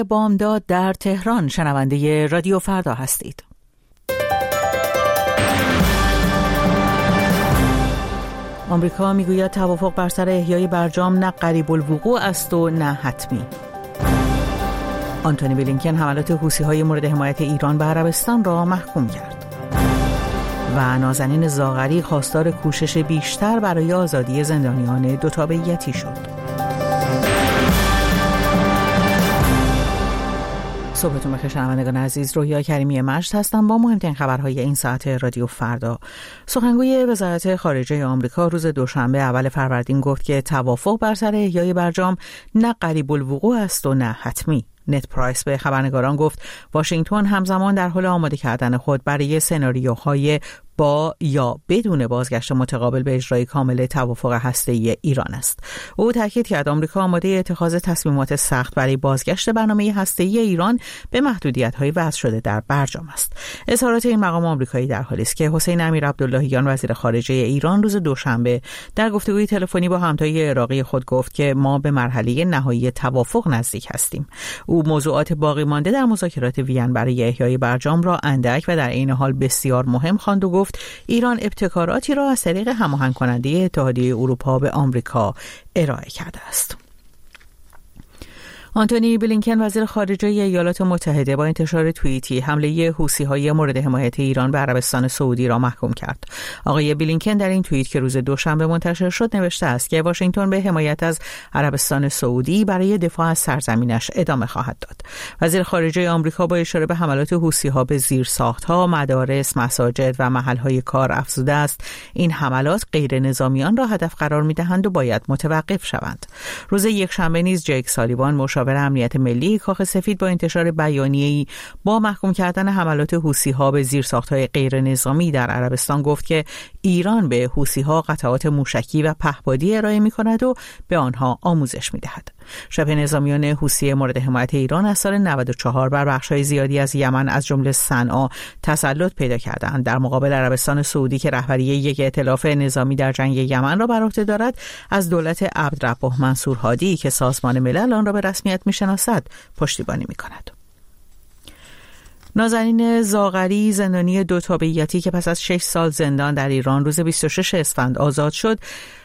بامداد در تهران شنونده رادیو فردا هستید. آمریکا میگوید توافق بر سر احیای برجام نه قریب الوقوع است و نه حتمی. آنتونی بلینکن حملات حوثی‌های مورد حمایت ایران به عربستان را محکوم کرد. و نازنین زاغری خواستار کوشش بیشتر برای آزادی زندانیان دوتابعیتی شد. صبحتون بخیر شنوندگان عزیز، رویا کریمی مجد هستم با مهمترین خبرهای این ساعت رادیو فردا. سخنگوی وزارت خارجه آمریکا روز دوشنبه اول فروردین گفت که توافق بر سر احیای برجام نه قریب الوقوع است و نه حتمی. نت پرایس به خبرنگاران گفت واشنگتن همزمان در حال آماده کردن خود برای سناریوهای با یا بدون بازگشت متقابل به اجرای کامل توافق هسته‌ای ایران است. او تاکید کرد آمریکا آماده اتخاذ تصمیمات سخت برای بازگشت برنامه هسته‌ای ایران به محدودیت‌های وضع شده در برجام است. اظهارات این مقام آمریکایی در حالی است که حسین امیرعبداللهیان وزیر خارجه ایران روز دوشنبه در گفتگوی تلفنی با همتای عراقی خود گفت که ما به مرحله نهایی توافق نزدیک هستیم. او موضوعات باقی مانده در مذاکرات وین برای احیای برجام را اندک و در عین حال بسیار مهم خواند و گفت ایران ابتکاراتی را از طریق هماهنگ کننده اتحادیه اروپا به آمریکا ارائه کرده است. آنتونی بلینکن وزیر خارجه ایالات متحده با انتشار توییتی حمله حوثی‌های مورد حمایت ایران به عربستان سعودی را محکوم کرد. آقای بلینکن در این توییت که روز دوشنبه منتشر شد نوشته است که واشنگتن به حمایت از عربستان سعودی برای دفاع از سرزمینش ادامه خواهد داد. وزیر خارجه آمریکا با اشاره به حملات حوثی‌ها به زیرساخت‌ها، مدارس، مساجد و محل‌های کار افزوده است این حملات غیر نظامیان را هدف قرار می‌دهند و باید متوقف شوند. روز یکشنبه نیز جیک سالیوان مشاور امنیت ملی کاخ سفید با انتشار بیانیه‌ای با محکوم کردن حملات حوثی‌ها به زیرساخت‌های غیر نظامی در عربستان گفت که ایران به حوثی‌ها قطعات موشکی و پهپادی ارائه می‌کند و به آنها آموزش می‌دهد. شبه نظامیان حوثی مورد حمایت ایران از سال 94 بر بخش‌های زیادی از یمن از جمله صنعا تسلط پیدا کردند. در مقابل عربستان سعودی که رهبری یک ائتلاف نظامی در جنگ یمن را بر عهده دارد، از دولت عبدالرب منصور هادی که سازمان ملل آن را به رسمیت می‌شناسد پشتیبانی می‌کند. نازنین زاغری زندانی دوتابعیتی که پس از 6 سال زندان در ایران روز 26 اسفند آزاد شد،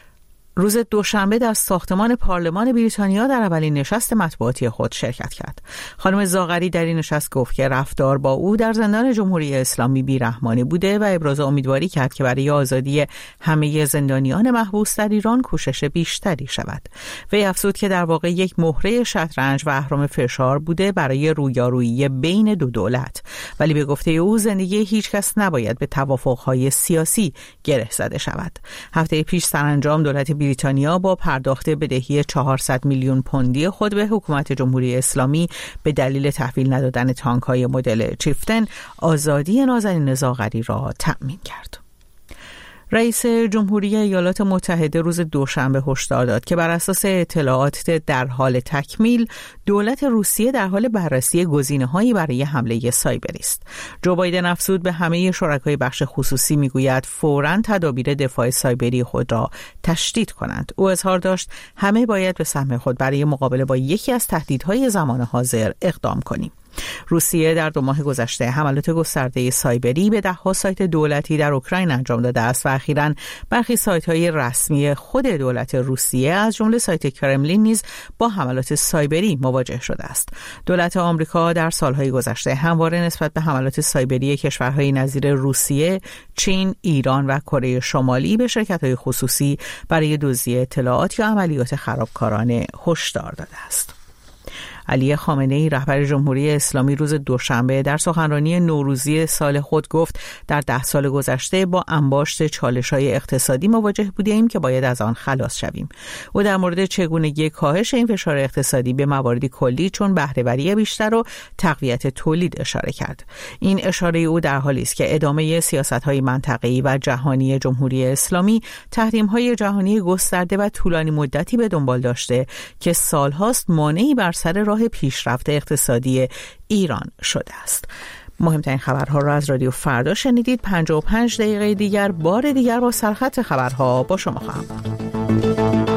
روز دوشنبه در ساختمان پارلمان بریتانیا در اولین نشست مطبوعاتی خود شرکت کرد. خانم زاغری در این نشست گفت که رفتار با او در زندان جمهوری اسلامی بی‌رحمانه بوده و ابراز امیدواری کرد که برای آزادی همه زندانیان محبوس در ایران کوشش بیشتری شود. وی افزود که در واقع یک مهره شطرنج و اهرم فشار بوده برای رویارویی بین دو دولت، ولی به گفته او زندگی هیچ کس نباید به توافق‌های سیاسی گره زده شود. هفته پیش سرانجام دولت بریتانیا با پرداخت بدهی 400 میلیون پوندی خود به حکومت جمهوری اسلامی به دلیل تحویل ندادن تانک‌های مدل چیفتن آزادی نازنین زاغری را تأمین کرد. رئیس جمهوری ایالات متحده روز دوشنبه هشدار داد که بر اساس اطلاعات در حال تکمیل دولت روسیه در حال بررسی گزینه‌هایی برای حمله سایبری است. جو بایدن افزود به همه شرکای بخش خصوصی میگوید فوراً تدابیر دفاع سایبری خود را تشدید کنند. او اظهار داشت همه باید به سهم خود برای مقابله با یکی از تهدیدهای زمان حاضر اقدام کنیم. روسیه در 2 ماه گذشته حملات گسترده سایبری به 10 سایت دولتی در اوکراین انجام داده است و اخیراً برخی سایت‌های رسمی خود دولت روسیه از جمله سایت کرملین نیز با حملات سایبری مواجه شده است. دولت آمریکا در سالهای گذشته همواره نسبت به حملات سایبری کشورهای نظیر روسیه، چین، ایران و کره شمالی به شرکت‌های خصوصی برای دزدی اطلاعات یا عملیات خرابکارانه هشدار داده است. علی خامنه‌ای رهبر جمهوری اسلامی روز دوشنبه در سخنرانی نوروزی سال خود گفت در 10 سال گذشته با انباشت چالش‌های اقتصادی مواجه بودیم که باید از آن خلاص شویم. او در مورد چگونگی کاهش این فشار اقتصادی به مواردی کلی چون بهره‌وری بیشتر و تقویت تولید اشاره کرد. این اشاره او در حالی است که ادامه سیاست‌های منطقه‌ای و جهانی جمهوری اسلامی تحریم‌های جهانی گسترده و طولانی مدتی به دنبال داشته که سال‌هاست مانعی بر سر راه پیشرفت اقتصادی ایران شده است. مهمترین خبرها را از رادیو فردا شنیدید. 55 دقیقه دیگر بار دیگر با سرخط خبرها با شما خواهم بود.